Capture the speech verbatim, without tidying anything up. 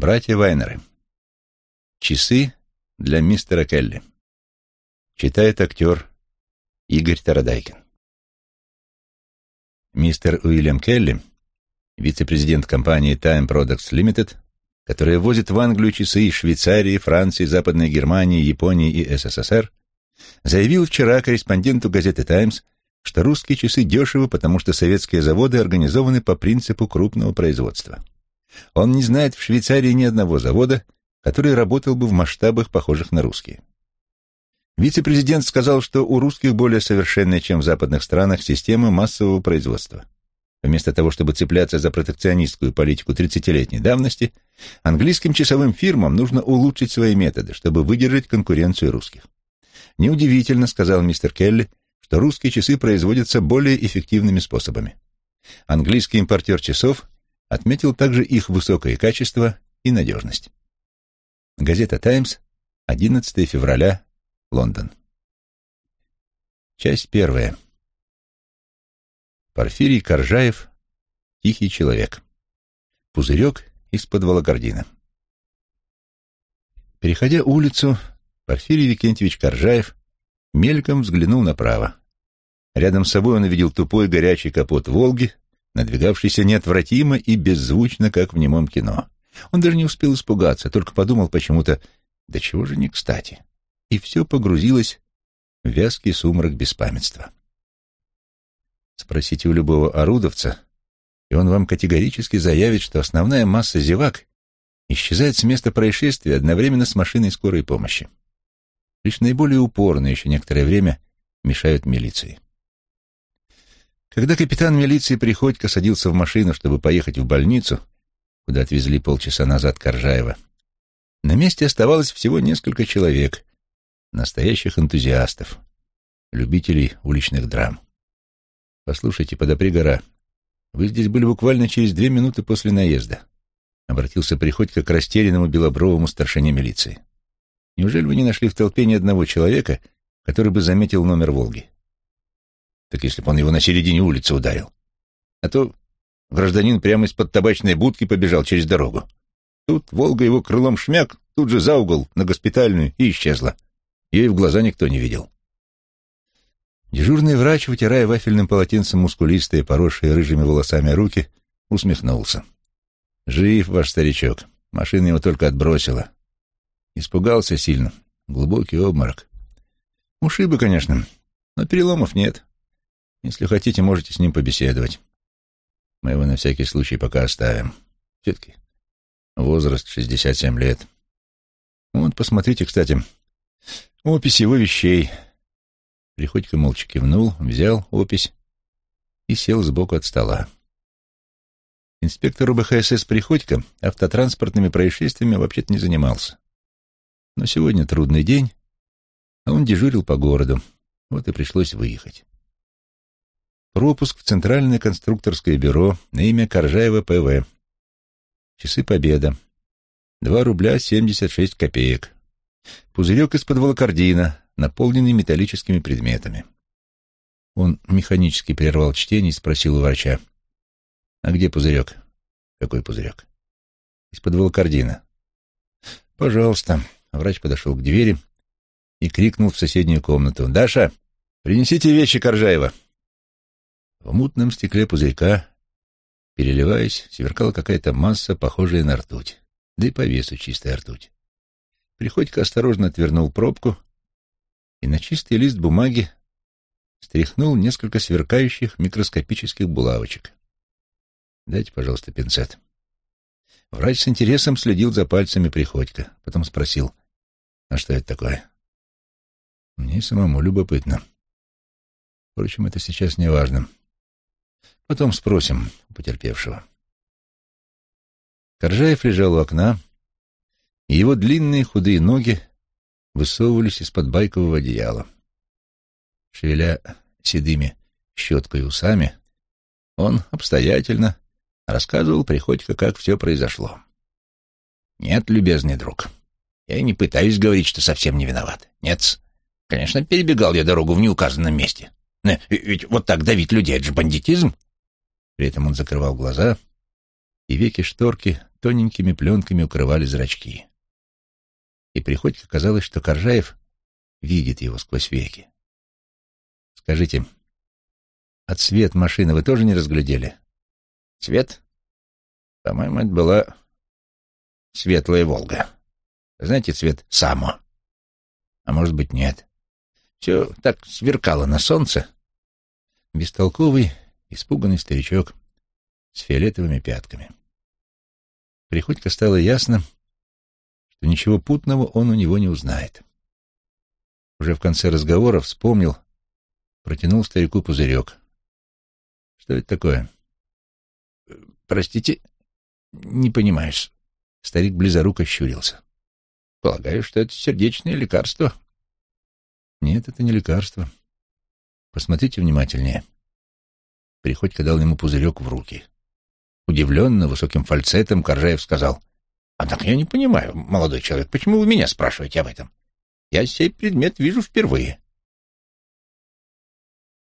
Братья Вайнеры. Часы для мистера Келли. Читает актер Игорь Тарадайкин. Мистер Уильям Келли, вице-президент компании Time Products Limited, которая возит в Англию часы из Швейцарии, Франции, Западной Германии, Японии и СССР, заявил вчера корреспонденту газеты «Таймс», что русские часы дешевы, потому что советские заводы организованы по принципу крупного производства. Он не знает в Швейцарии ни одного завода, который работал бы в масштабах, похожих на русские. Вице-президент сказал, что у русских более совершенная, чем в западных странах, система массового производства. Вместо того, чтобы цепляться за протекционистскую политику тридцатилетней давности, английским часовым фирмам нужно улучшить свои методы, чтобы выдержать конкуренцию русских. Неудивительно, сказал мистер Келли, что русские часы производятся более эффективными способами. Английский импортер часов отметил также их высокое качество и надежность. Газета «Таймс», одиннадцатого февраля, Лондон. Часть первая. Порфирий Коржаев, тихий человек. Пузырек из-под волокордина. Переходя улицу, Порфирий Викентьевич Коржаев мельком взглянул направо. Рядом с собой он увидел тупой горячий капот «Волги», надвигавшийся неотвратимо и беззвучно, как в немом кино. Он даже не успел испугаться, только подумал почему-то, да чего же не кстати. И все погрузилось в вязкий сумрак беспамятства. Спросите у любого орудовца, и он вам категорически заявит, что основная масса зевак исчезает с места происшествия одновременно с машиной скорой помощи. Лишь наиболее упорные еще некоторое время мешают милиции. Когда капитан милиции Приходько садился в машину, чтобы поехать в больницу, куда отвезли полчаса назад Коржаева, на месте оставалось всего несколько человек, настоящих энтузиастов, любителей уличных драм. «Послушайте, подопри гора, вы здесь были буквально через две минуты после наезда», обратился Приходько к растерянному белобровому старшине милиции. «Неужели вы не нашли в толпе ни одного человека, который бы заметил номер «Волги»?» «Так если бы он его на середине улицы ударил. А то гражданин прямо из-под табачной будки побежал через дорогу. Тут «Волга» его крылом шмяк, тут же за угол, на Госпитальную, и исчезла. Ее и в глаза никто не видел». Дежурный врач, вытирая вафельным полотенцем мускулистые, поросшие рыжими волосами руки, усмехнулся. «Жив ваш старичок. Машина его только отбросила. Испугался сильно. Глубокий обморок. Ушибы, конечно, но переломов нет. Если хотите, можете с ним побеседовать. Мы его на всякий случай пока оставим. Все-таки возраст шестьдесят семь лет. Вот, посмотрите, кстати, опись его вещей». Приходько молча кивнул, взял опись и сел сбоку от стола. Инспектор УБХСС Приходько автотранспортными происшествиями вообще-то не занимался. Но сегодня трудный день, а он дежурил по городу, вот и пришлось выехать. Пропуск в Центральное конструкторское бюро на имя Коржаева Пэ Вэ. Часы Победа. Два рубля семьдесят шесть копеек. Пузырек из-под волокордина, наполненный металлическими предметами. Он механически прервал чтение и спросил у врача: «А где пузырек?» «Какой пузырек?» «Из-под волокордина». «Пожалуйста». Врач подошел к двери и крикнул в соседнюю комнату: «Даша, принесите вещи Коржаева». В мутном стекле пузырька, переливаясь, сверкала какая-то масса, похожая на ртуть, да и по весу чистая ртуть. Приходько осторожно отвернул пробку и на чистый лист бумаги стряхнул несколько сверкающих микроскопических булавочек. «Дайте, пожалуйста, пинцет». Врач с интересом следил за пальцами Приходько, потом спросил: «А что это такое?» «Мне и самому любопытно. Впрочем, это сейчас не важно. Потом спросим у потерпевшего». Коржаев лежал у окна, и его длинные худые ноги высовывались из-под байкового одеяла. Шевеля седыми щеткой и усами, он обстоятельно рассказывал Приходько, как все произошло. «Нет, любезный друг, я и не пытаюсь говорить, что совсем не виноват. Нет, конечно, перебегал я дорогу в неуказанном месте. Ведь вот так давить людей — это же бандитизм». При этом он закрывал глаза и веки шторки тоненькими пленками укрывали зрачки. И Приходько казалось, что Коржаев видит его сквозь веки. «Скажите, а цвет машины вы тоже не разглядели?» «Цвет? По-моему, это была светлая «Волга». Знаете, цвет «Само». А может быть, нет. Все так сверкало на солнце». Бестолковый, испуганный старичок с фиолетовыми пятками. Приходько стало ясно, что ничего путного он у него не узнает. Уже в конце разговора вспомнил, протянул старику пузырек. «Что это такое?» «Простите, не понимаю». Старик близоруко щурился. «Полагаю, что это сердечное лекарство». «Нет, это не лекарство. Посмотрите внимательнее». Приходько дал ему пузырек в руки. Удивленно, высоким фальцетом Коржаев сказал: «Однако я не понимаю, молодой человек, почему вы меня спрашиваете об этом? Я сей предмет вижу впервые».